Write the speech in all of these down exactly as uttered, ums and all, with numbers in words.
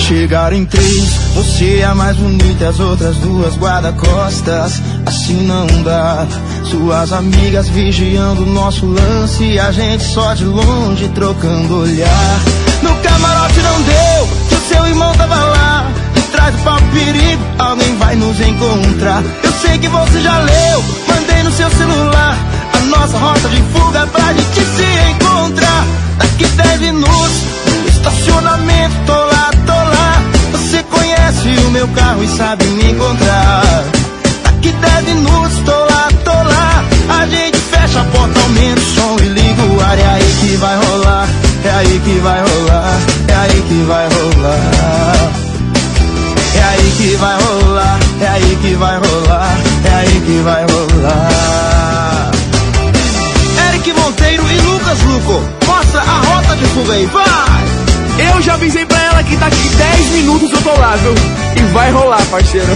chegar em três, você é a mais bonita e as outras duas guarda-costas. Assim não dá. Suas amigas vigiando o nosso lance e a gente só de longe trocando olhar. No camarote não deu, que o seu irmão tava lá. E traz o pau perigo, alguém vai nos encontrar. Eu sei que você já leu, mandei no seu celular a nossa rota de fuga pra gente se encontrar. Daqui dez minutos, no estacionamento, tô lá, tô lá. Você conhece o meu carro e sabe me encontrar. Daqui dez minutos, tô lá, tô lá. A gente fecha a porta, aumenta o som e liga o ar. É aí que vai rolar, é aí que vai rolar, é aí que vai rolar. É aí que vai rolar, é aí que vai rolar, é aí que vai rolar. Eric Monteiro e Lucas Luco, mostra a rota de fuga aí, vai! Eu já avisei pra ela que daqui dez minutos eu tô lá, viu? E vai rolar, parceiro.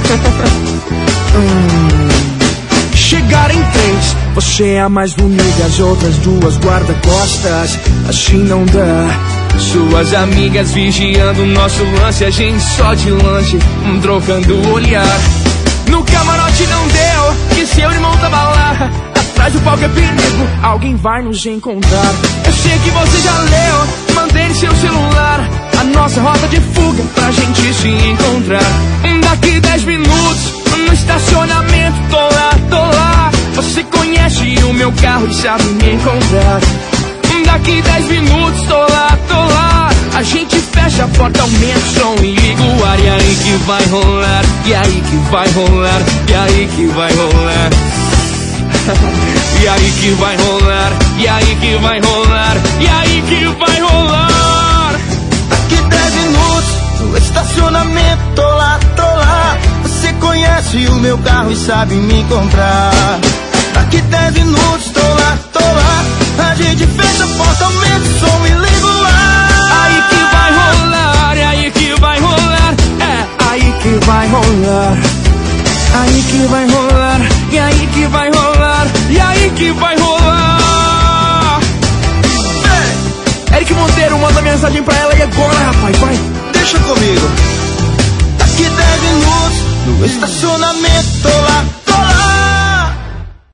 hum. Chegar em três, você é a mais bonita, as outras duas guarda-costas. Assim não dá. Suas amigas vigiando o nosso lance, a gente só de longe, um trocando o olhar. No camarote não deu, que seu irmão tava lá. Atrás do palco é perigo, alguém vai nos encontrar. Eu sei que você já leu, mandei no seu celular a nossa rota de fuga pra gente se encontrar. Daqui dez minutos, no estacionamento, tô lá, tô lá. Você conhece o meu carro e sabe me encontrar. Daqui dez minutos, tô lá, tô lá. A gente fecha a porta, aumenta o som e liga o ar. E aí que vai rolar, e aí que vai rolar, e aí que vai rolar. E aí que vai rolar, e aí que vai rolar, e aí que vai rolar. Daqui dez minutos, no estacionamento, tô lá, tô lá. Você conhece o meu carro e sabe me encontrar. Daqui dez minutos, tô lá, tô lá. A gente fecha a porta, aumenta o som e liga o ar. Aí que vai rolar, é aí que vai rolar. É aí que vai rolar. Aí que vai rolar, e aí que vai rolar, e aí que vai rolar. Ei. Eric Monteiro, manda mensagem pra ela e agora, rapaz, vai. Deixa comigo. Daqui dez minutos, no estacionamento, tô lá, tô lá.